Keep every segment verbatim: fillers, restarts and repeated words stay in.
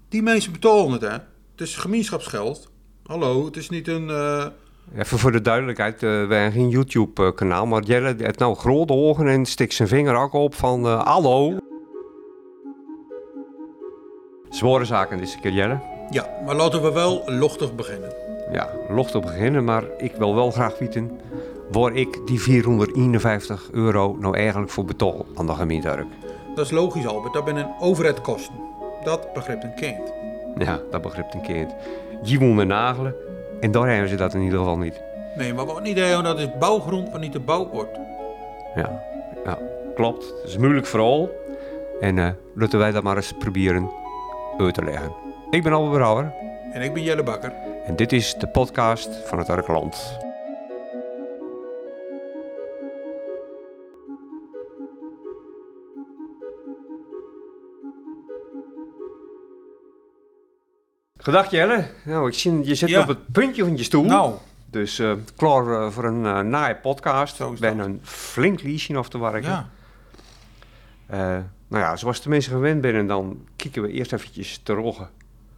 Die mensen betalen het, hè. Het is gemeenschapsgeld. Hallo, het is niet een... Uh... Even voor de duidelijkheid, uh, wij hebben geen YouTube-kanaal, maar Jelle heeft nou grote ogen en stikt zijn vinger ook op van uh, hallo. Zware zaken deze keer, Jelle. Ja, maar laten we wel lochtig beginnen. Ja, lochtig beginnen, maar ik wil wel graag weten waar ik die vierhonderdeenenvijftig euro nou eigenlijk voor betaal aan de gemeente Urk. Dat is logisch, Albert. Dat zijn een overheidkosten. Dat begrijpt een kind. Ja, dat begrijpt een kind. Je moet me nagelen en daar hebben ze dat in ieder geval niet. Nee, maar wat niet hebben, dat is bouwgrond waar niet gebouwd wordt. Ja, ja, klopt. Het is een moeilijk verhaal. En uh, laten wij dat maar eens proberen uit te leggen. Ik ben Albert Brouwer. En ik ben Jelle Bakker. En dit is de podcast van het Urkland. Gedag Jelle. Nou, ik zie je zit ja. op het puntje van je stoel. Nou. Dus uh, klaar uh, voor een uh, naaie podcast. Ik ben een flink liesje af te werken. Ja. Uh, nou ja, zoals de mensen gewend zijn, dan kijken we eerst eventjes terug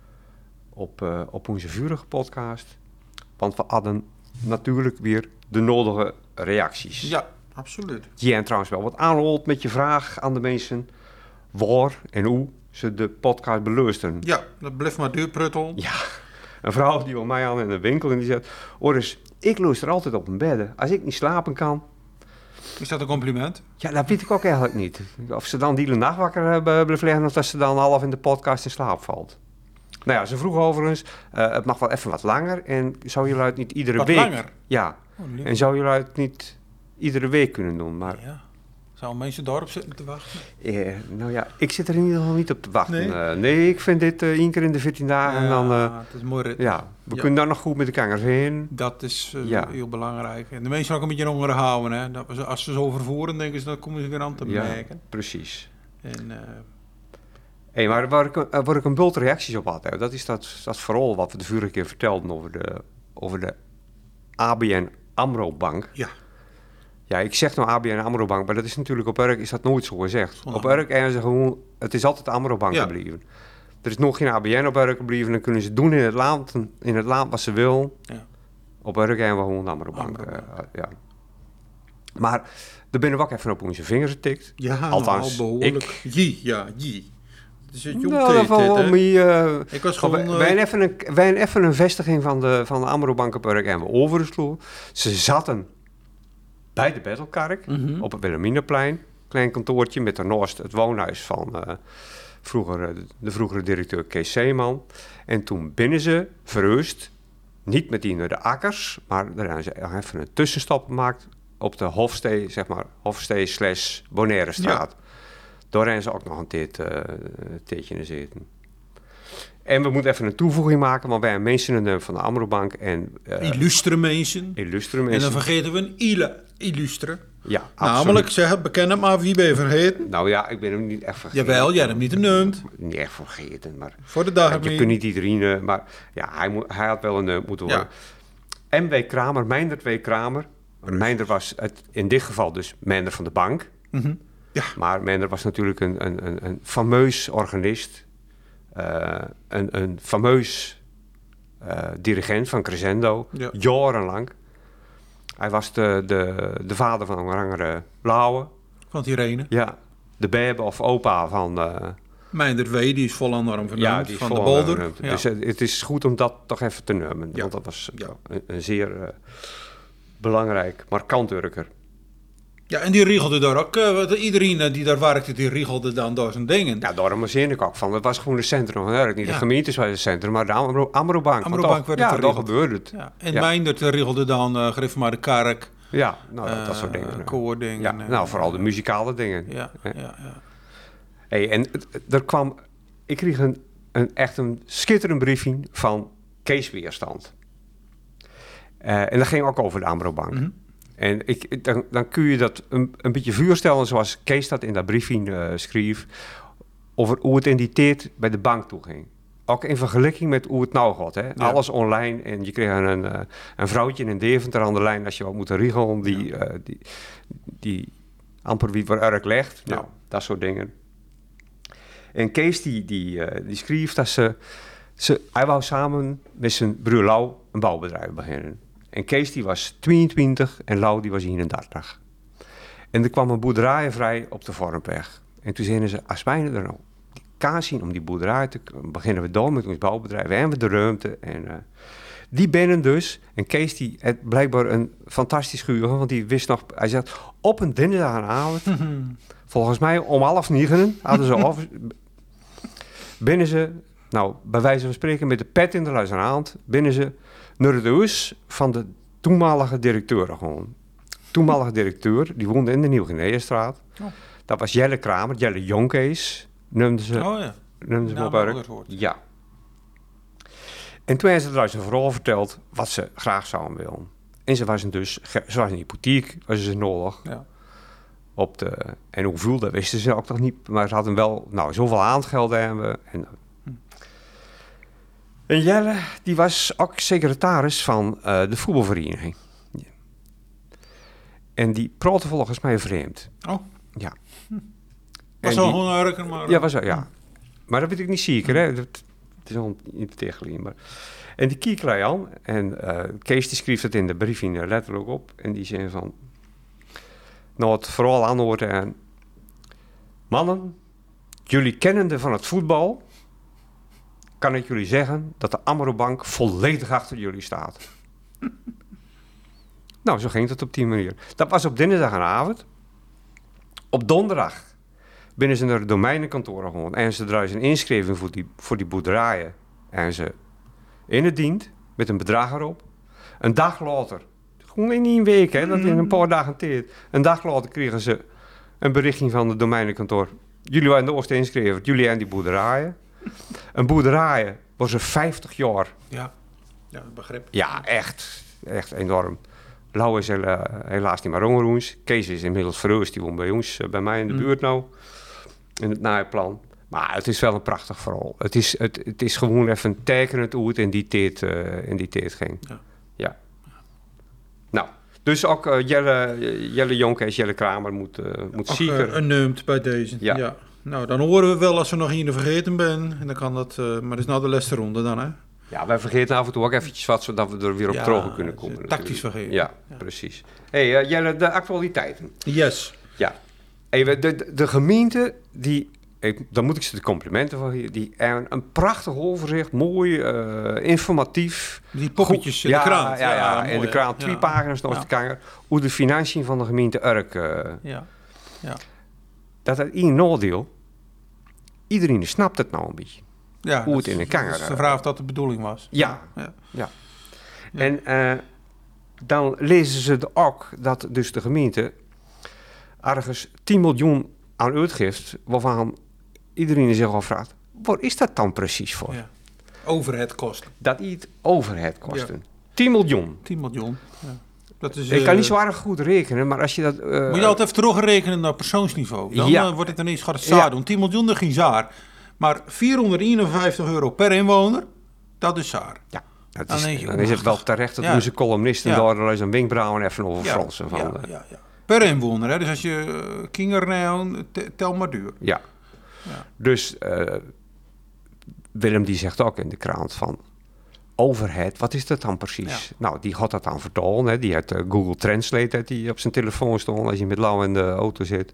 op, uh, op onze vurige podcast. Want we hadden natuurlijk weer de nodige reacties. Ja, absoluut. Je hebt trouwens wel wat aanholt met je vraag aan de mensen waar en hoe ze de podcast beluisteren. Ja, dat blijft maar duurpruttel. Ja, een vrouw die bij mij aan in de winkel en die zegt, Oris, ik luister altijd op mijn bedden. Als ik niet slapen kan... Is dat een compliment? Ja, dat weet ik ook eigenlijk niet. Of ze dan die hele nacht wakker blijven liggen of dat ze dan half in de podcast in slaap valt. Nou ja, ze vroeg overigens, uh, het mag wel even wat langer en zou jullie het niet iedere wat week... langer? Ja, oh, en zou jullie het niet iedere week kunnen doen, maar... Ja. Zou mensen daarop zitten te wachten? Uh, nou ja, ik zit er in ieder geval niet op te wachten. Nee, uh, nee ik vind dit uh, één keer in de veertien dagen ja, en dan... Uh, het is mooi. Ja, we ja. kunnen daar nog goed met de kangers heen. Dat is uh, ja. heel belangrijk. En de mensen ook een beetje honger houden. Hè? Dat we, als ze zo vervoeren, denken ze, dat komen ze weer aan te merken. Ja, precies. En... Uh, Hey, maar waar ik, waar ik een bult reacties op had, hè, dat is dat, dat verhaal wat we de vorige keer vertelden over de, over de A B N AMRO Bank. Ja. Ja, ik zeg nou A B N AMRO Bank, maar dat is natuurlijk op Urk is dat nooit zo gezegd. Oh, op Urk en ze gewoon, het is altijd AMRO Bank ja. gebleven. Er is nog geen A B N op Urk gebleven, dan kunnen ze doen in het land, in het land wat ze wil. Ja. Op Urk en we gewoon AMRO Bank. Uh, ja. Maar daar ben ik ook even op onze vingers getikt. Ja, althans, nou, behoorlijk. Ik. Jee, ja, jee. Dus het nou, dat valt wel mee. Uh, ik was gewoon... wij, wij, uh, even een, wij even een vestiging van de, van de AMRO Bank op Urk en we oversloegen. Ze zaten bij de Bettelkark mm-hmm. op het Wilhelminaplein. Klein kantoortje met daarnaast het woonhuis van uh, vroeger, uh, de vroegere directeur Kees Zeeman. En toen binnen ze verhuisd, niet meteen naar de akkers, maar daar hebben ze even een tussenstap gemaakt op de Hofstee, zeg maar, Hofstee slash Bonairestraat. Ja. Daar hebben ze ook nog een tijd, uh, tijdje in zitten. En we moeten even een toevoeging maken, want wij hebben mensen van de AMRO Bank en... Uh, illustre mensen. Illustre mensen. En dan vergeten we een ile illustre. Ja, absoluut. Namelijk, zeg, beken het maar, wie ben je vergeten? Nou ja, ik ben hem niet echt vergeten. Jawel, jij hebt hem niet genoemd. Niet echt vergeten, maar... Voor de dag. Je kunt niet iedereen, uh, maar ja, hij, moet, hij had wel een neuk moeten worden. Ja. M W Kramer, Meindert W. Kramer. Meindert was het, in dit geval dus Meindert van de bank. Mm-hmm. Ja. Maar Meindert was natuurlijk een, een, een, een fameus organist. Uh, een, een fameus uh, dirigent van Crescendo. Ja. Jarenlang. Hij was de, de, de vader van Rangere Blauwe. Van Irene. Ja. De bebe of opa van... Uh, Meindert W. die is vol aan de arm vernoemd. Ja, die is van vol de Bolder. Ja. Dus uh, het is goed om dat toch even te noemen. Ja. Want dat was ja. een, een zeer uh, belangrijk, markant Urker. Ja, en die riegelde daar ook, uh, iedereen die daar werkte, die riegelde dan door zijn dingen. Ja, daarom was ik ook van. Het was gewoon het centrum van Urk. Niet ja. de gemeentes was het centrum, maar de Amro, Amro Bank. Amro Bank werd ja, het dat gebeurde het. Ja. En ja. Meindert riegelde dan uh, Gereformeerde Kerk. Ja, nou, dat, uh, dat soort dingen. Koordingen. Ja, nou, vooral de muzikale dingen. Ja, ja, ja. ja. Hey, en er kwam... Ik kreeg een, een echt een schitterend briefing van Kees Weerstand. Uh, en dat ging ook over de Amro Bank. Mm-hmm. En ik, dan, dan kun je dat een, een beetje vuurstellen zoals Kees dat in dat briefing uh, schreef, over hoe het in die tijd bij de bank toe ging. Ook in vergelijking met hoe het nou gaat. Hè? Ja. Alles online en je kreeg een, uh, een vrouwtje in Deventer aan de lijn als je wat moet regelen, die, ja. uh, die, die amper wie waar Urk legt. Ja. Nou, dat soort dingen. En Kees die, die, uh, die schreef dat ze, ze... Hij wou samen met zijn broer Lau een bouwbedrijf beginnen. En Kees die was tweeëntwintig en Lau die was eenendertig. En er kwam een boerderij vrij op de Vormpweg. En toen zeiden ze, als wij er nou die kaas zien om die boerderij te beginnen we door met ons bouwbedrijf. We hebben de ruimte. En uh, die binnen dus. En Kees die had blijkbaar een fantastisch geheugen, want die wist nog... Hij zegt, op een dinsdagavond, volgens mij om half negen, hadden ze af... binnen ze, nou, bij wijze van spreken met de pet in de luisterhand, binnen ze naar het huis van de toenmalige directeur gewoon. Toenmalige directeur, die woonde in de Nieuw-Guineastraat. Oh. Dat was Jelle Kramer, Jelle Jonkees, noemden ze, oh, ja. noemden ze hem op werk. Ja. En toen hebben ze eruit zijn verhaal verteld wat ze graag zouden willen. En ze was dus, ze was een hypotheek, was ze nodig. Ja. Op de, en hoeveel, dat wisten ze ook nog niet. Maar ze hadden wel, nou, zoveel aangeld hebben. En, hm. en Jelle, die was ook secretaris van uh, de voetbalvereniging. Ja. En die praatte volgens mij vreemd. Oh. Ja. Hm. Was wel gewoon werken, maar... Ja, was wel, ja. Hm. Maar dat weet ik niet zeker, hè. Dat, het is al niet tegenliggen, maar... En die kieklei aan. En uh, Kees die schreef het in de briefing letterlijk op. En die zei van... Nou, het vooral aanhoort en... Mannen, jullie kennende van het voetbal... kan ik jullie zeggen dat de Amrobank volledig achter jullie staat. Nou, zo ging het op die manier. Dat was op dinsdagavond. Op donderdag binnen ze naar de domeinenkantoren gewoon. En ze draaien een inschrijving voor die, voor die boerderijen. En ze in het dient met een bedrag erop. Een dag later... Gewoon in een week, hè, dat in een paar dagen tijd. Een dag later kregen ze een berichting van het domeinenkantoor. Jullie waren de eerste inschreven, jullie en die boerderijen. Een boerderijen was er vijftig jaar. Ja, ja begrip. Ja, echt. Echt enorm. Lau is uh, helaas niet meer ongeroens. Kees is inmiddels verhuisd, die woont bij ons, uh, bij mij in de mm. buurt nou. In het naaiplan. Maar het is wel een prachtig verhaal. Het is, het, het is gewoon even tekenend hoe het in die tijd, uh, in die tijd ging. Ja. Ja. Nou, dus ook uh, Jelle, Jelle Jonkees, Jelle Kramer moet, uh, moet zeker... Uh, een neumt bij deze, ja. ja. Nou, dan horen we wel als we nog hier vergeten ben. En dan kan dat... Uh, maar dat is nou de laatste ronde dan, hè? Ja, wij vergeten af en toe ook eventjes wat, zodat we er weer op ja, terug kunnen komen. Tactisch natuurlijk. Vergeten. Ja, ja. Precies. Hé, hey, uh, Jelle, de actualiteiten. Yes. Ja. Even, de, de, de gemeente, die... Ik, dan moet ik ze de complimenten van hier. Die een, een prachtig overzicht, mooi, uh, informatief. Die poppetjes in ja, de krant. Ja, ja, ja, ja. in de krant twee ja. pagina's nog ja. te kijken. Hoe de financiën van de gemeente Urk. Uh, ja. Ja. Dat is één nadeel. Iedereen snapt het nou een beetje. Ja, hoe het in de kanger. Dat is de vraag of dat de bedoeling was. Ja. ja. ja. ja. En uh, dan lezen ze ook dat dus de gemeente ergens tien miljoen aan uitgift, waarvan iedereen zich afvraagt, waar is dat dan precies voor? Ja. Overheadkosten. Dat iets overheadkosten. Ja. tien miljoen. tien miljoen, ja. Dat is, ik kan uh, niet zo erg goed rekenen, maar als je dat... Uh, moet je altijd even terugrekenen naar persoonsniveau. Dan ja. uh, wordt het ineens gaat het zaar ja. doen. tien miljoen, dat ging zaar. Maar vierhonderdeenenvijftig euro per inwoner, dat is zaar. Ja. Dat is, dan, je, dan is het wel terecht dat ja. onze columnisten ja. daar eens een wenkbrauwen even over ja. fransen. Van, ja, ja, ja, ja. Per inwoner, hè? Dus als je uh, kinger nou, tel maar duur. Ja. ja. Dus uh, Willem die zegt ook in de krant van overhead, wat is dat dan precies? Ja. Nou, die had dat dan vertalen. Hè? Die had uh, Google Translate die op zijn telefoon stond als je met Lau in de auto zit.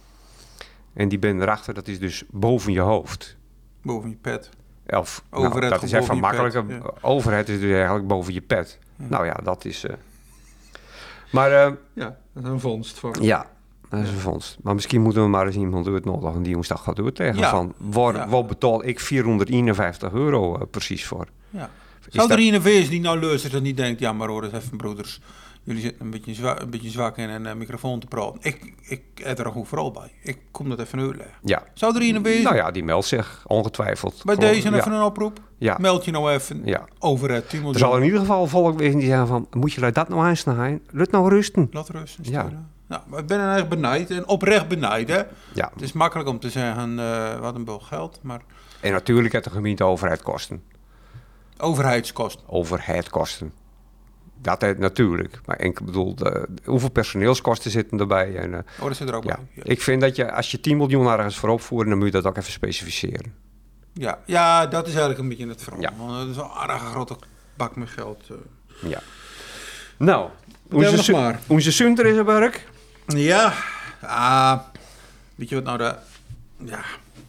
En die ben erachter, dat is dus boven je hoofd. Boven je pet. Of, nou, dat is even makkelijker. Ja. Overhead is dus eigenlijk boven je pet. Ja. Nou ja, dat is... Uh, maar... Uh, ja, dat is een vondst. Voor... Ja, dat is een vondst. Maar misschien moeten we maar eens iemand uitnodigen die ons dat gaat uitleggen. Ja. Van, waar, ja. waar betaal ik vierhonderdeenenvijftig euro uh, precies voor? Ja. Zou er dat... een wees die nou luistert en die denkt, ja maar hoor, dat even broeders... Jullie zitten een beetje, zwa- een beetje zwak in een uh, microfoon te praten. Ik, ik heb er een goed verhaal bij. Ik kom dat even uitleggen. Ja. Zou er een wezen? Nou ja, die meldt zich ongetwijfeld. Bij Gewoon, deze ja. even een oproep? Ja. Meld je nou even ja. over het tien miljoen. Er zal in ieder geval volk wezen die zeggen van... Moet je dat nou aansnijden? Laat nou rusten. Laat rusten. Ja. Nou, maar ik ben er echt benijd. En oprecht benijd, hè? Ja. Het is makkelijk om te zeggen, uh, wat een bul geld, maar... En natuurlijk heeft de gemeente overheidskosten. Overheidskosten. Overheidskosten. dat is natuurlijk. Maar ik bedoel, de, hoeveel personeelskosten zitten erbij? En, uh, oh, dat zit er ook ja. bij. Ja. Ik vind dat je, als je tien miljoen ergens voor opvoert, dan moet je dat ook even specificeren. Ja, ja, dat is eigenlijk een beetje het verhaal. Ja. Want het is een aardige grote bak met geld. Uh. Ja. Nou, onze, nog maar. onze Sunter is op werk. Ja, ah, weet je wat nou de... Ja,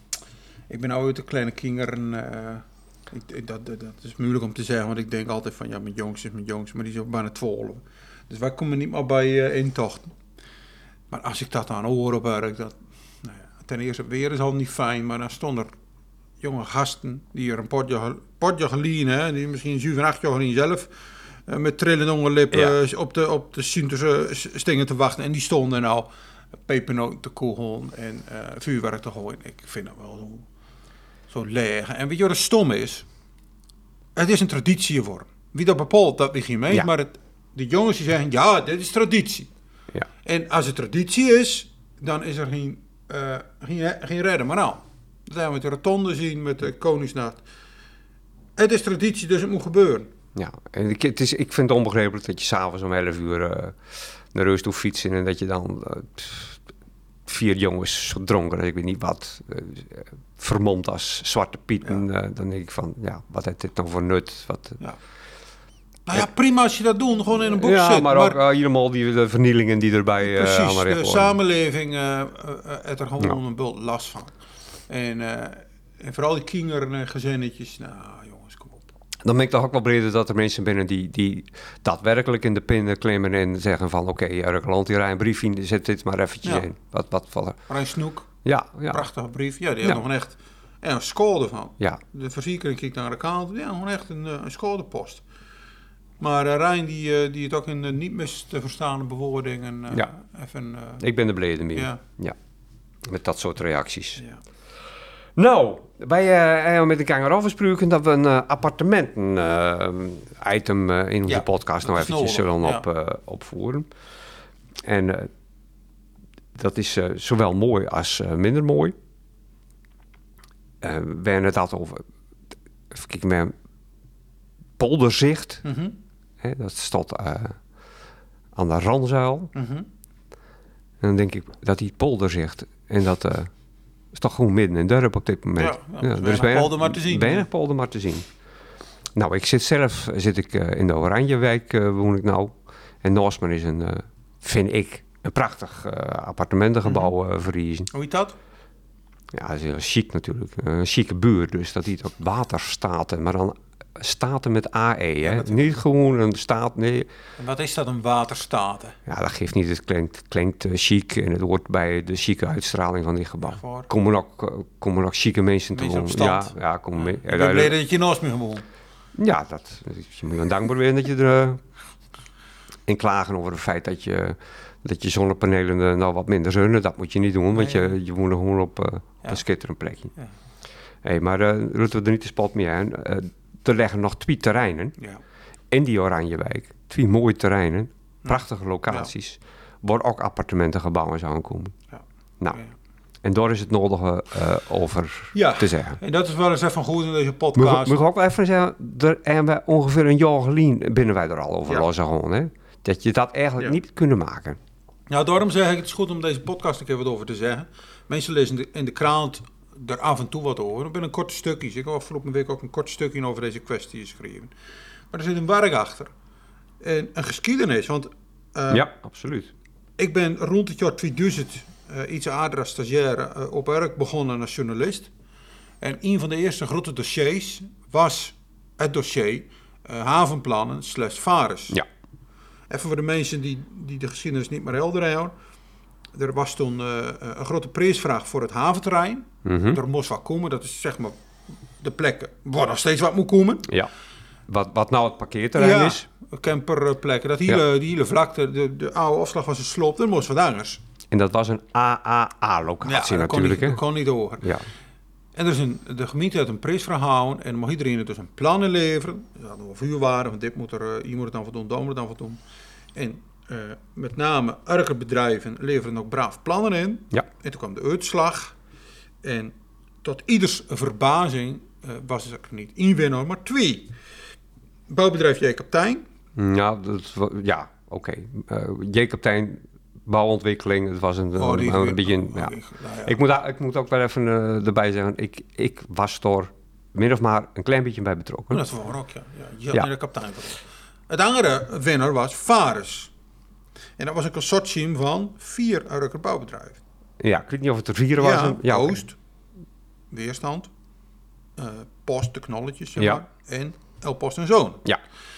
ik ben nou uit de kleine kinderen... Uh, ik, ik, dat, dat, dat is moeilijk om te zeggen, want ik denk altijd van... Ja, mijn jongste is mijn jongste, maar die is ook bijna twaalf. Dus wij komen niet meer bij uh, intochten. Maar als ik dat aan hoor op werk... Dat, nou ja, ten eerste, weer is al niet fijn, maar dan stonden er jonge gasten... die er een potje, potje gelien, hè, die misschien zeven, acht jaar gelien zelf... Uh, met trillende onderlippen ja. op de, op de Sinterstingen te wachten. En die stonden nou pepernoten te kogelen en uh, vuurwerk te gooien. Ik vind dat wel zo, zo leeg. En weet je wat er stom is? Het is een traditie geworden. Wie dat bepaalt, dat weet je mee. Ja. Maar het, de jongens die zeggen, ja, dit is traditie. Ja. En als het traditie is, dan is er geen, uh, geen, geen redden. Maar nou, dat hebben we met de rotonde zien, met de Koningsnacht. Het is traditie, dus het moet gebeuren. Ja, en ik, het is, ik vind het onbegrijpelijk dat je s'avonds om elf uur uh, naar Reus toe fietsen en dat je dan uh, vier jongens zo dronken, ik weet niet wat, uh, vermomd als Zwarte Pieten. Ja. Uh, dan denk ik van, ja, wat heeft dit nou voor nut? Wat, uh, ja. Nou ja, prima als je dat doet, gewoon in een boek ja, zit. Maar, maar ook uh, helemaal die de vernielingen die erbij uh, precies, allemaal de worden. samenleving uh, uh, heeft er gewoon ja. een bult last van. En, uh, en vooral die kinderen en gezinnetjes, nou jongens, kom op. Dan ben ik toch ook wel breder dat er mensen binnen die, die daadwerkelijk in de pinnen klimmen en zeggen van oké, okay, Urkeland, hier een brief in, zet dit maar eventjes ja. in. Wat, wat vallen. Rijn Snoek, ja, ja. prachtige brief. Ja, die ja. had nog een echt en een score ervan. Ja. De verzekering kijkt naar de kant, ja, gewoon echt een, een scorepost. Maar uh, Rijn, die, uh, die het ook in uh, niet mis te verstaande bewoordingen uh, ja. even... Uh, ik ben er blij mee. Ja. ja. Met dat soort reacties. Ja. Nou, wij uh, hebben met elkaar afgesproken dat we een uh, appartementen uh, item uh, in onze ja, podcast nou eventjes zullen ja. op, uh, opvoeren. En uh, dat is uh, zowel mooi als uh, minder mooi. Uh, we hebben het altijd over, even kijken, met polderzicht. Mm-hmm. Hè, dat staat uh, aan de Ranzuil. Mm-hmm. En dan denk ik dat die polderzicht en dat... Uh, is toch gewoon midden in het dorp op dit moment. Ja, ja, ja, er is bijna polder maar te zien. Weinig polder maar te zien. Nou, ik zit zelf zit ik, uh, in de Oranjewijk, uh, woon ik nou. En naast me is een, uh, vind ik, een prachtig uh, appartementengebouw uh, verriezen. Hoe heet dat? Ja, dat is heel chic natuurlijk. Uh, een chique buurt, dus dat heet ook waterstaten. Maar dan staten met A E, hè. Ja, niet gewoon een staat, nee. En wat is dat, een waterstaten? Ja, dat geeft niet. Het klinkt, klinkt uh, chic en het hoort bij de chique uitstraling van dit gebouw. Komen ook, uh, komen ook chique mensen te wonen. Ja, ja, komen ja. mee. Ik ben blij dat je naast me gewoon. Ja, dat, je moet je dankbaar zijn dat je er uh, in klagen over het feit dat je, dat je zonnepanelen uh, nou wat minder zunnen. Dat moet je niet doen, want nee, je, je woont gewoon op, uh, op ja. een schitterend plekje. Ja. Hey, maar uh, laten we er niet de spot mee aan. Uh, er liggen nog twee terreinen ja. in die Oranjewijk. Twee mooie terreinen, prachtige locaties, ja. waar ook appartementengebouwen zouden komen. Ja. Nou, ja. En daar is het nodige uh, over ja. te zeggen. En dat is wel eens even goed in deze podcast. Moet, moet ik ook wel even zeggen, er hebben we ongeveer een jaar geleden binnen wij er al over ja. lossen gewoon, hè? Dat je dat eigenlijk ja. niet kunnen maken. Nou, daarom zeg ik, het is goed om deze podcast een keer wat over te zeggen. Mensen lezen in de, in de krant er af en toe wat over. Ik ben een korte stukjes. Ik heb afgelopen week ook een kort stukje over deze kwestie geschreven. Maar er zit een werk achter. En een geschiedenis, want... Uh, ja, absoluut. Ik ben rond het jaar tweeduizend, uh, iets ouder als stagiaire, uh, op werk begonnen als journalist. En een van de eerste grote dossiers was het dossier uh, havenplannen slash vares. Ja. Even voor de mensen die, die de geschiedenis niet meer helder houden. Er was toen uh, een grote prijsvraag voor het haventerrein. Mm-hmm. Er moest wat komen, dat is zeg maar de plek waar nog steeds wat moet komen. Ja. Wat, wat nou het parkeerterrein ja, is. Camperplekken. Dat hele, ja. die hele vlakte, de, de oude afslag was gesloopt, er moest wat anders. En dat was een A A A-locatie ja, natuurlijk. Ja, dat kon niet door. Ja. En er is een, de gemeente had een prijsvraag gehouden en mocht iedereen dus een plannen leveren. Ja, dat we vuurwaarden, van dit moet er, uh, hier moet het dan voor doen, daar moet het dan voor doen. En uh, met name bedrijven leveren ook braaf plannen in. Ja. En toen kwam de uitslag. En tot ieders verbazing uh, was er niet één winnaar, maar twee. Bouwbedrijf J. Kaptein Ja, dat, wa- ja oké. Okay. Uh, J-kapitein, bouwontwikkeling, het was een, Oh, die, een, een beetje... oh, Ja. ik, nou ja. Ik, moet, ik moet ook wel even uh, erbij zeggen, ik, ik was er min of maar een klein beetje bij betrokken. Dat was ook, ja. ja je had Ja. niet de kapitein voor. Het andere winnaar was Varus. En dat was een consortium van vier Rucker bouwbedrijven. Ja, ik weet niet of het er vier was. Ja, ja Oost, okay. Weerstand, uh, Post, de knolletjes, zeg ja. maar, en El Post en Zoon. Ja.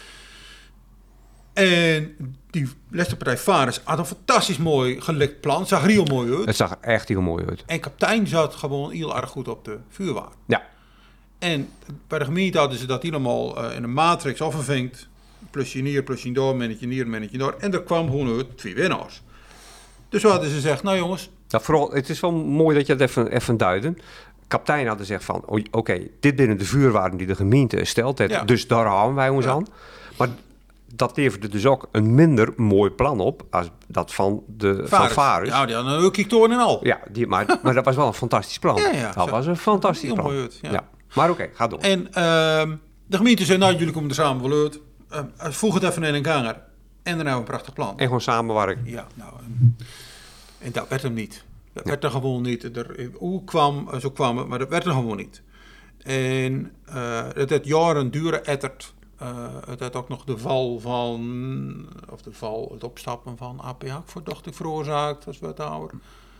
En die lesterpartij Varus had een fantastisch mooi gelekt plan. Het zag er heel mooi uit. Het zag er echt heel mooi uit. En kapitein zat gewoon heel erg goed op de vuurwaar. Ja. En bij de gemeente hadden ze dat helemaal uh, in een matrix afgevinkt. Plusje hier, plusje door, mannetje hier, mannetje door. En er kwam gewoon uit twee winnaars. Dus zo hadden ze gezegd, nou jongens. Ja, vooral, het is wel mooi dat je het even, even duiden. Kapitein had gezegd van, oké, okay, dit binnen de vuurwaarden die de gemeente stelt. Het, ja. Dus daar houden wij ons ja. aan. Maar dat leverde dus ook een minder mooi plan op als dat van de Varus. Van Varus. Ja, die hadden een kiektoren en al. Ja, die, maar, maar dat was wel een fantastisch plan. Ja, ja, dat zo. was een fantastisch heel plan. Mooi uit, ja. Ja. Maar oké, okay, ga door. En uh, de gemeente zei, nou jullie komen er samen wel uit. Uh, voeg het even in een ganger. En dan hebben we een prachtig plan. En gewoon samenwerken. Ja, nou, en, en dat werd hem niet. Dat ja. werd er gewoon niet. Er, hoe kwam, zo kwam het, maar dat werd er gewoon niet. En uh, het had jaren duren etterd. Uh, het had ook nog de val van, of de val, het opstappen van A P H voor dacht ik veroorzaakt als wethouder.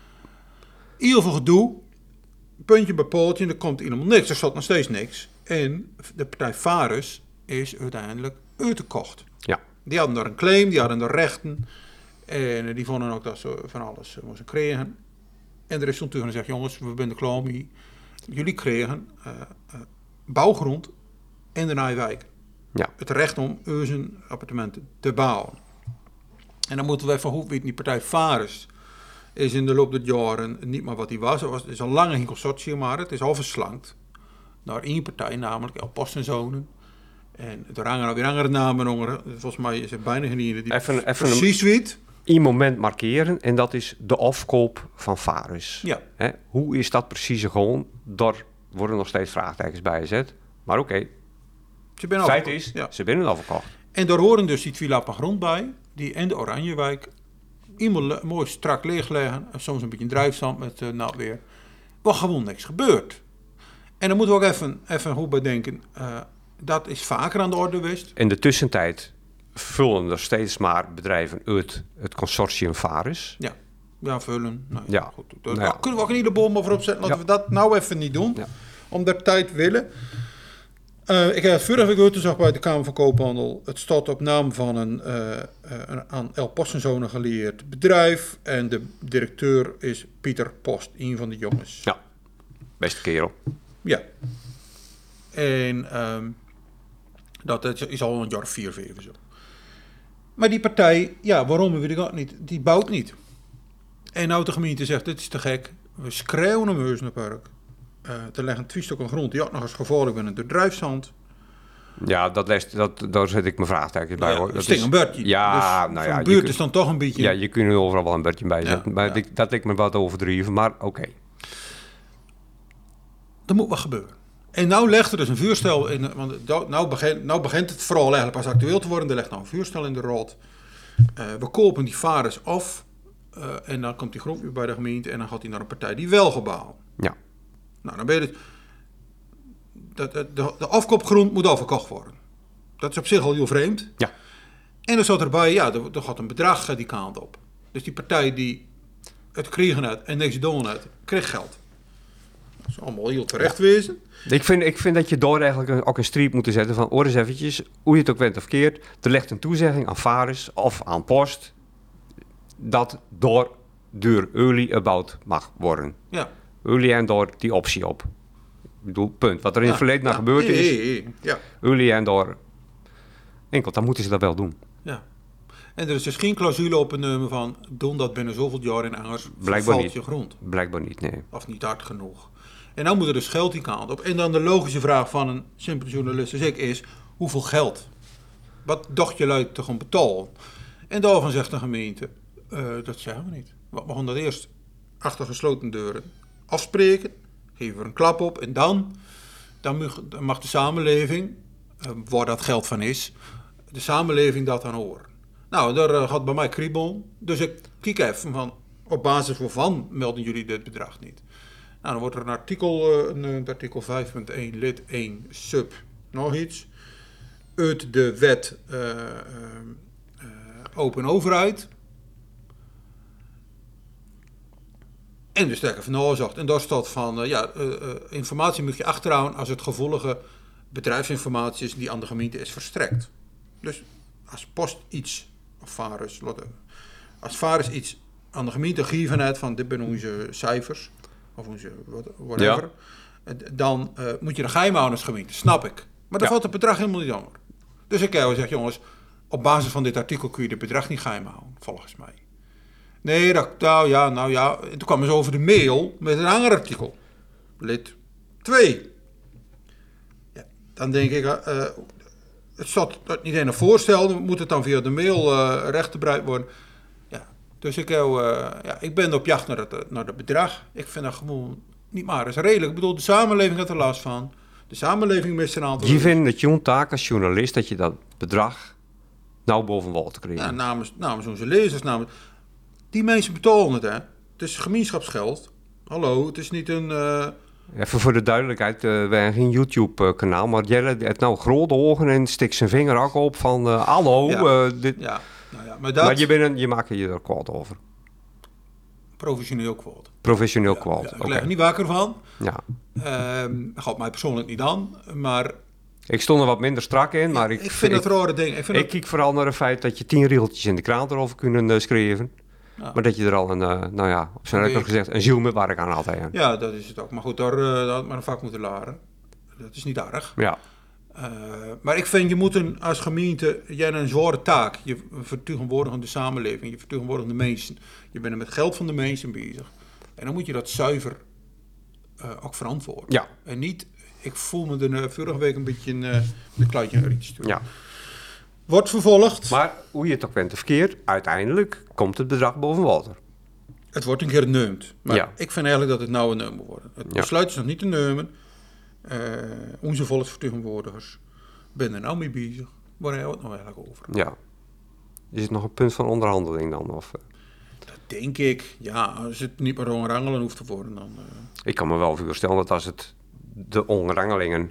Heel veel gedoe. Puntje bij pootje en er komt helemaal niks. Er zat nog steeds niks. En de partij Varus is uiteindelijk uitgekocht. Ja. Die hadden daar een claim, die hadden er rechten. En die vonden ook dat ze van alles moesten krijgen. En er is toen tegen gezegd, jongens, we zijn de klaar mee. Jullie kregen uh, uh, bouwgrond in de Nijwijk. Ja. Het recht om onze appartementen te bouwen. En dan moeten we even hoe weet die partij Varus is in de loop der jaren niet meer wat hij was. Het was het is al lang geen consortium, maar het is al verslankt naar één partij, namelijk El Post en Zonen. En er hangen alweer andere namen onder. Volgens mij is er bijna geen die even, even precies weet. Een moment markeren en dat is de afkoop van Varus. Ja. Hè? Hoe is dat precies gewoon? Daar worden nog steeds vraagtekens bij gezet. Maar oké. Okay. Feit is, ja. Ze zijn al verkocht. En daar horen dus die twee lappen grond bij, die in de Oranjewijk iemand mooi strak leegleggen. En soms een beetje drijfzand met uh, nat weer. Waar gewoon niks gebeurt. En dan moeten we ook even, even goed bedenken. Uh, dat is vaker aan de orde geweest. In de tussentijd vullen er steeds maar bedrijven uit het consortium Varus. Ja, ja vullen. Nou, ja. Goed, daar nou ja. kunnen we ook een heleboel over opzetten. Laten ja. we dat nou even niet doen. Ja. Omdat tijd willen. Uh, ik heb vorige week uitgezag bij de Kamer van Koophandel. Het staat op naam van een, uh, een aan El Post en Zonen geleerd bedrijf. En de directeur is Pieter Post, een van de jongens. Ja, beste kerel. Ja. En um, dat is al een jaar vier, vijf zo. Maar die partij, ja, waarom weet ik ook niet, die bouwt niet. En nou de gemeente zegt, dit is te gek. We schreeuwen een Meuzenpark. Uh, er liggen twee stukken grond die ook nog eens gevaarlijk zijn door drijfzand. Ja, dat leest, dat, daar zet ik mijn vraagtekens bij. Nou ja, hoor. Dat is een beurtje. Ja, dus nou ja. Een buurt kun, is dan toch een beetje... Ja, je kunt er overal wel een beurtje bij zetten. Ja, maar ja. die, dat lijkt me wat overdreven, maar oké. Okay. Er moet wat gebeuren. En nou legt er dus een vuurstel in... Want nou begint, nou begint het vooral eigenlijk pas actueel te worden. Er ligt nou een vuurstel in de rood. Uh, we kopen die Varus af. Uh, en dan komt die grond weer bij de gemeente. En dan gaat hij naar een partij die wel gebouwd. Ja. Nou, dan ben je dus... De, de, de afkoopgrond moet al verkocht worden. Dat is op zich al heel vreemd. Ja. En dan zat erbij, ja, er, er gaat een bedrag die kant op. Dus die partij die het kregen had en niks doen had, kreeg geld. Dat is allemaal heel terecht ja. wezen. Ik vind, ik vind dat je door eigenlijk een, ook een streep moet zetten van oor eens eventjes, hoe je het ook bent of keert. Er ligt een toezegging aan Varus of aan Post dat door duur early about mag worden. Ja. Early en door die optie op. Ik bedoel, punt. Wat er in ja, het verleden ja, naar gebeurd is. Nee, nee, ja. Early en door. Enkel, dan moeten ze dat wel doen. Ja. En er is dus geen clausule op een nummer van doen dat binnen zoveel jaar in angers Blijkbaar niet. je grond. Blijkbaar niet, nee. Of niet hard genoeg. En dan moet er dus geld die kant op. En dan de logische vraag van een simpele journalist als ik is, hoeveel geld? Wat dacht je luid te gaan betalen? En daarvan zegt de gemeente, uh, dat zeggen we niet. We gaan dat eerst achter gesloten deuren afspreken, geven we er een klap op en dan, dan mag de samenleving, uh, waar dat geld van is, de samenleving dat aan horen. Nou, daar uh, gaat bij mij kriebel. Dus ik kijk even van, op basis waarvan melden jullie dit bedrag niet? Nou, dan wordt er een artikel, uh, een artikel vijf punt één lid één sub nog iets. Uit de wet uh, uh, uh, open overheid. En dus daar even nagezocht. En daar staat van, uh, ja, uh, uh, informatie moet je achterhouden als het gevollige bedrijfsinformatie is die aan de gemeente is verstrekt. Dus als post iets, of Varus, als Varus iets aan de gemeente gegeven heeft van dit zijn onze cijfers, of onze whatever, ja. dan uh, moet je de geheim houden als gemeente, snap ik. Maar dan ja. valt het bedrag helemaal niet onder. Dus ik heb gezegd, jongens, op basis van dit artikel kun je het bedrag niet geheim houden, volgens mij. Nee, dat, nou ja, nou ja. En toen kwam ze over de mail met een ander artikel. Lid twee. Ja, dan denk ik, uh, het staat niet in een voorstel, moet het dan via de mail uh, rechtgebruikt worden. Ja, dus ik, uh, ja, ik ben op jacht naar het, naar het bedrag. Ik vind dat gewoon niet maar eens redelijk. Ik bedoel, de samenleving had er last van. De samenleving mist een aantal... Je vindt het jouw taak als journalist dat je dat bedrag nou boven water krijgt? Ja, namens, namens onze lezers, namens... Die mensen betalen het, hè. Het is gemeenschapsgeld. Hallo, het is niet een... Uh... Even voor de duidelijkheid, uh, wij hebben geen YouTube-kanaal, maar Jelle heeft nou grote ogen en stikt zijn vinger ook op van... Uh, hallo, ja. Uh, dit... Ja, nou ja, maar dat... Maar je, bent een, je maakt je er kwaad over. Professioneel kwaad. Professioneel ja, kwaad, ja, ik okay. leg er niet wakker van. Ja. Um, gaat mij persoonlijk niet aan, maar... Ik stond er wat minder strak in, maar ik... Ik vind het rare ding. Ik, vind ik het... kijk vooral naar het feit dat je tien regeltjes in de krant erover kunnen uh, schrijven. Ja. Maar dat je er al een, uh, nou ja, op zijn recht gezegd, een ziel met werk aan had. Hè. Ja, dat is het ook. Maar goed, daar uh, had maar een vak moeten leren. Dat is niet erg. Ja. Uh, maar ik vind, je moet een, als gemeente, jij hebt een zware taak. Je vertegenwoordigt de samenleving, je vertegenwoordigt de mensen. Je bent er met geld van de mensen bezig. En dan moet je dat zuiver uh, ook verantwoorden. Ja. En niet, ik voel me de uh, vorige week een beetje een uh, een kluitje naar iets toe. Ja. Wordt vervolgd. Maar hoe je het ook bent of verkeerd, uiteindelijk komt het bedrag boven water. Het wordt een keer genoemd. Maar ja. ik vind eigenlijk dat het nou genomen moet worden. Het besluit ja. is nog niet te nemen. Uh, onze volksvertegenwoordigers zijn er nou mee bezig. Waar hebben we het nou eigenlijk over? Ja. Is het nog een punt van onderhandeling dan? Of, uh... Dat denk ik. Ja, als het niet meer ongerangelen hoeft te worden, dan... Uh... Ik kan me wel voorstellen dat als het de ongerangelingen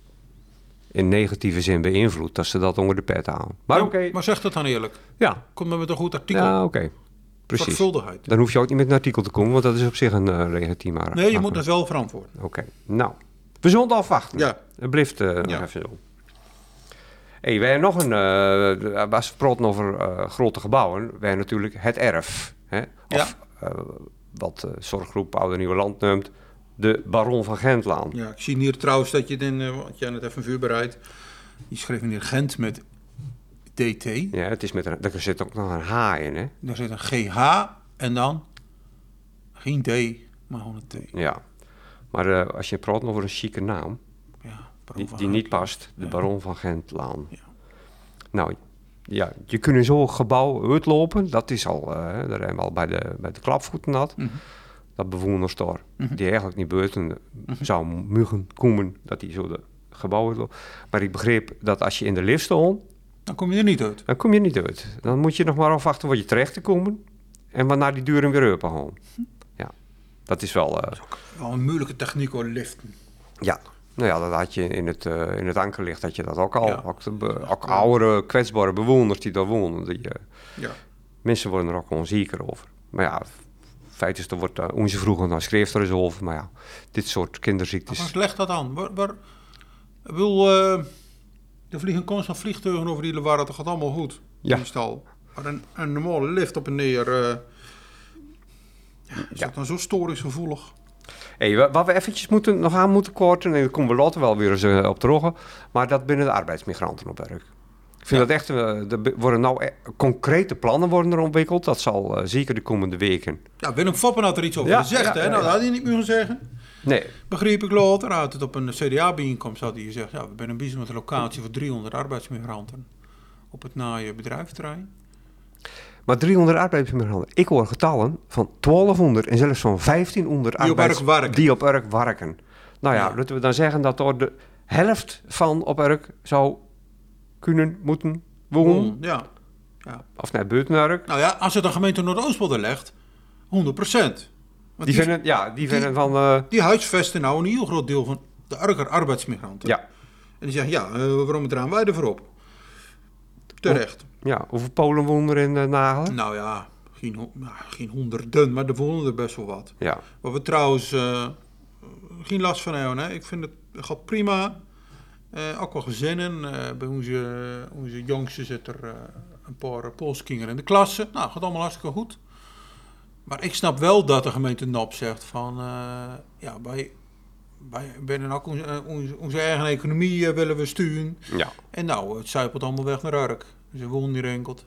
in negatieve zin beïnvloedt, dat ze dat onder de pet houden. Maar ja, oké. Okay. Maar zeg dat dan eerlijk. Ja. Kom maar met een goed artikel. Ja, oké. Okay. Precies. Zorgvuldigheid. Dan hoef je ook niet met een artikel te komen, want dat is op zich een uh, legitiem. Nee, je maar moet het wel verantwoorden. Oké. Okay. Nou, we zullen het afwachten. Ja. Het blijft uh, ja. nog even zo. Hey, wij hebben nog een... Uh, als we praten over uh, grote gebouwen, wij hebben natuurlijk het erf. Hè? Of ja. uh, wat uh, zorggroep Oude Nieuwe Land noemt, de Baron van Gentlaan. Ja, ik zie hier trouwens dat je den, uh, wat jij net even vuur bereidt. Die schreef meneer Gent met D T. Ja, het is met een, er zit ook nog een H in, hè? Er zit een G H en dan geen D, maar gewoon een T. Ja, maar uh, als je praat over een chique naam, ja, die, die niet past, de ja. Baron van Gentlaan. Ja. Nou, ja, je kunt in zo'n gebouw uitlopen, dat is al, uh, daar hebben we al bij de, bij de klapvoeten had. Mm-hmm. Dat bewoners daar, mm-hmm. die eigenlijk niet buiten mm-hmm. zou mogen komen, dat die zo de gebouwen uitlopen. Maar ik begreep dat als je in de lift stond, dan kom je er niet uit. Dan kom je niet uit. Dan moet je nog maar afwachten waar je terecht te komen. En waarna die deuren weer open gaan. Ja, dat is wel... Uh... Dat is ook wel een moeilijke techniek hoor, liften. Ja, nou ja, dat had je in het, uh, in het ankerlicht had je dat ook al. Ja. Ook, de, uh, ook oudere, kwetsbare bewoners die daar wonen. Die, uh, ja. Mensen worden er ook onzeker over. Maar ja, feit is, er wordt uh, onze vroeger nou schreef er eens over. Maar ja, dit soort kinderziektes... Maar waar legt dat aan? Waar, waar, ik wil... Uh... Er vliegen constant vliegtuigen over die waar dat gaat allemaal goed. Ja. Meestal. Maar een, een normale lift op en neer. Uh, ja, is ja. dat dan zo storingsgevoelig? Hey, wat we eventjes moeten, nog aan moeten korten, en daar komen we later wel weer eens uh, op terug, maar dat binnen de arbeidsmigranten op werk. Ik vind ja. dat echt, uh, er worden nou e- concrete plannen worden er ontwikkeld. Dat zal uh, zeker de komende weken. Ja, Willem Foppen had er iets over ja, gezegd, ja, hè? Ja, nou, ja. dat had hij niet meer zeggen. Nee. Begreep ik later, had het op een C D A-bijeenkomst had hij gezegd, ja, we zijn bezig met een locatie voor driehonderd arbeidsmigranten op het naaie bedrijfsterrein. Maar driehonderd arbeidsmigranten, ik hoor getallen van twaalfhonderd en zelfs van vijftienhonderd die arbeids... op werk die op werk werken. Nou ja, ja, laten we dan zeggen dat er de helft van op werk zou kunnen, moeten woon. Ja. ja. Of naar Buitenurk. Nou ja, als het de gemeente Noordoostpolder legt, honderd procent. Die, die vinden, ja, die vinden die, van... Uh, die huisvesten nou een heel groot deel van de Urker arbeidsmigranten. Ja. En die zeggen, ja, uh, waarom draaien wij ervoor op? Terecht. O, ja, hoeveel Polen wonen er in uh, Nagelen? Nou ja, geen, nou, geen honderden, maar er wonen er best wel wat. Ja. Wat we trouwens uh, geen last van hebben. Hè. Ik vind het gaat prima. Uh, ook wel gezinnen. Uh, bij onze, onze jongste zit er uh, een paar Poolse kinderen in de klasse. Nou, gaat allemaal hartstikke goed. Maar ik snap wel dat de gemeente Nop zegt van... Uh, ja, wij, wij binnen ook onze, onze, onze eigen economie uh, willen we sturen. Ja. En nou, het zuipelt allemaal weg naar Urk. Ze wonen hier enkeld.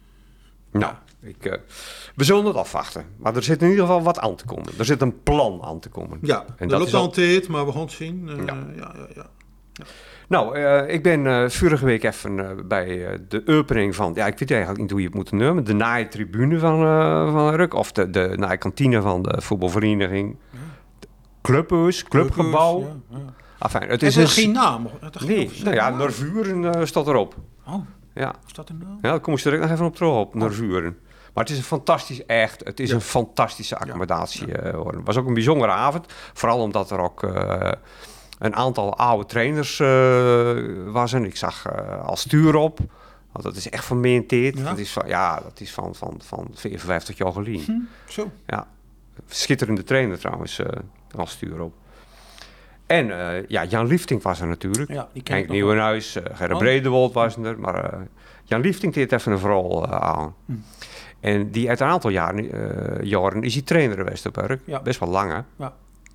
Nou, ik, uh, we zullen het afwachten. Maar er zit in ieder geval wat aan te komen. Er zit een plan aan te komen. Ja, en dat loopt al een tijd, maar we gaan het zien. Uh, ja. Ja, ja, ja. Ja. Nou, uh, ik ben uh, vorige week even uh, bij uh, de opening van... Ja, ik weet eigenlijk niet hoe je het moet noemen. De naaitribune van, uh, van Urk. Of de, de naaikantine van de voetbalvereniging. Ja. Clubhuis, clubgebouw. Ja, ja. Enfin, het het is is een... geen naam. Het nee, nou ja, Nervuren uh, staat erop. Oh, ja. Staat er nou? Ja, daar kom ik direct nog even op terug op, oh. Nervuren. Maar het is een fantastisch, echt, het is ja. een fantastische accommodatie. Ja. Ja. Uh, het was ook een bijzondere avond. Vooral omdat er ook... Uh, een aantal oude trainers uh, waren. Ik zag uh, al stuur op. Want dat is echt van mijn tijd. Ja? Dat is van, ja, dat is van, van, van vijfenvijftig jaar geleden. Hm, zo. Ja, schitterende trainer trouwens, uh, al stuur op. En uh, ja, Jan Liefdink was er natuurlijk. Ja, Henk Nieuwenhuis, uh, Gerrit oh. Bredewold was er. Maar uh, Jan Liefdink deed even een rol uh, aan. Hm. En die uit een aantal jaren, uh, jaren is hij trainer geweest op Urk. Ja. Best wel lang, hè? Ja.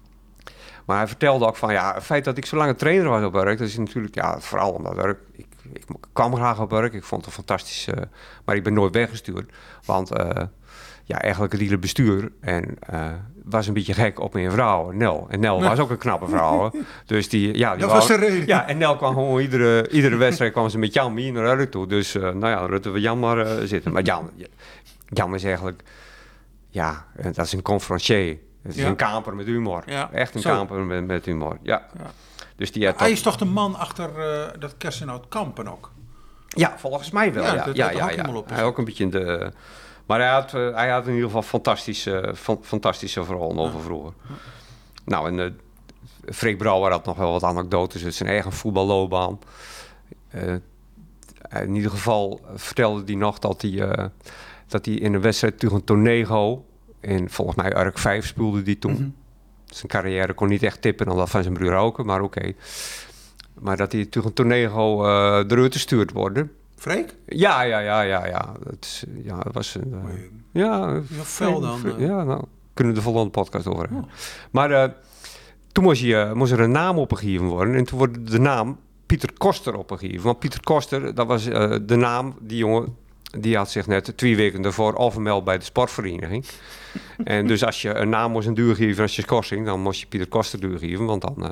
Maar hij vertelde ook van, ja, het feit dat ik zo lang een trainer was op Urk, dat is natuurlijk, ja, vooral omdat Urk, ik, ik kwam graag op Urk, ik vond het fantastisch, uh, maar ik ben nooit weggestuurd. Want, uh, ja, eigenlijk het hele bestuur en uh, was een beetje gek op mijn vrouw, Nel. En Nel was ook een knappe vrouw, dus die, ja, die dat was de reden. Ja, en Nel kwam gewoon iedere, iedere wedstrijd kwam ze met Jan mee naar Urk toe. Dus, uh, nou ja, dan moeten we Jan maar uh, zitten. Maar Jan, Jan is eigenlijk, ja, dat is een conferencier. Het is ja. een kamper met humor. Ja. Echt een Zo. kamper met, met humor. Ja. ja. Dus die hij is toch de man achter uh, dat Kersenhout Kampen ook? Ja, volgens mij wel. Ja, ja, dat ja, ja, ja. Op, hij ook een beetje in de. Maar hij had, uh, hij had in ieder geval fantastische, uh, fantastische verhalen over ja. vroeger. Ja. Nou, en uh, Freek Brouwer had nog wel wat anekdotes uit zijn eigen voetballoopbaan. Uh, in ieder geval vertelde hij nog dat hij, uh, dat hij in een wedstrijd tegen Tonego. En volgens mij Urk vijf speelde die toen. Mm-hmm. Zijn carrière kon niet echt tippen dan dat van zijn broer ook, maar oké. Okay. Maar dat hij tegen Tonego uh, eruit gestuurd worden. Freek? Ja, ja, ja, ja, ja. Dat, is, ja, dat was een... Uh, ja, fel dan. Uh, ja, nou, kunnen we de volgende podcast over hebben. Oh. Maar uh, toen moest, je, uh, moest er een naam opgegeven worden. En toen wordt de naam Pieter Koster opgegeven. Want Pieter Koster, dat was uh, de naam, die jongen... Die had zich net twee weken daarvoor al vermeld bij de sportvereniging. En dus als je een naam moest een duur geven als je schorsing, dan moest je Pieter Koster duur geven. Want dan uh,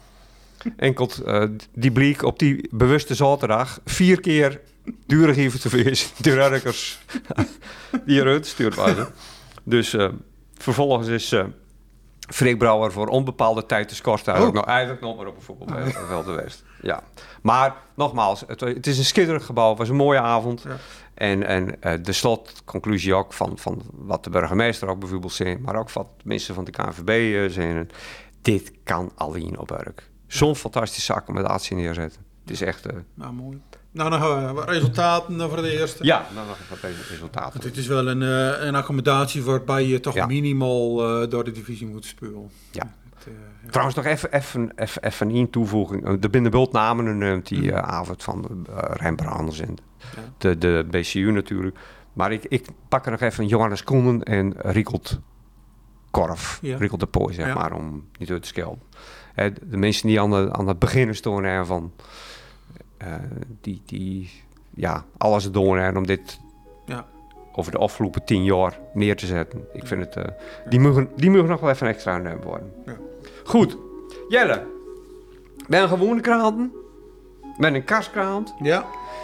enkelt uh, die bleek op die bewuste zaterdag vier keer duur geven te wezen. De Urkers die eruit gestuurd waren. Dus uh, vervolgens is uh, Freek Brouwer voor onbepaalde tijd te schorsen. Hij is ook nog eigenlijk nog maar op een voetbalveld geweest. Ja. Maar nogmaals, het, het is een schitterend gebouw. Het was een mooie avond. Ja. En, en uh, de slotconclusie ook van, van wat de burgemeester ook bijvoorbeeld zei, maar ook wat mensen van de K N V B uh, zeiden. Dit kan alleen op Urk. Zo'n ja. fantastische accommodatie neerzetten. Het is echt... Uh... Nou, mooi. Nou, nog uh, wat resultaten voor de eerste. Ja, nou, nog wat resultaten. Het is wel een, uh, een accommodatie waarbij je toch ja. minimaal uh, door de divisie moet spelen. Ja. Het, uh, ja. Trouwens, nog even, even, even, even een toevoeging. De Binnenbult namen uh, die uh, avond van uh, Rembrandt en ja. de, de B C U natuurlijk. Maar ik, ik pak er nog even Johannes Koenen en Riekold Korf. Ja. Riekold de Pooi, zeg ja. maar, om niet uit te schelden. Uh, de mensen die aan, de, aan het begin stonden ervan... Uh, die, die ja, alles doen hè, om dit ja. over de afgelopen tien jaar neer te zetten. Ik ja. vind het, uh, ja. die, mogen, die mogen nog wel even extra nemen worden. Ja. Goed, Jelle, ben een gewone kranten, ben een kastkrant. Ja.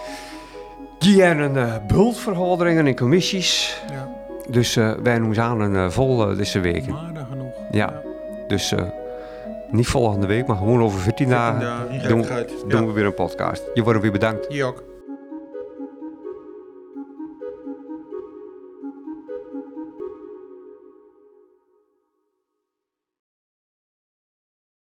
Die hebben een uh, bultvergaderingen in commissies. Ja. Dus uh, wij doen aan een uh, vol uh, deze week. Maar genoeg. Ja, ja. Dus... Uh, Niet volgende week, maar gewoon over veertien dagen, dagen doen, doen ja. we weer een podcast. Je wordt weer bedankt. Je ook.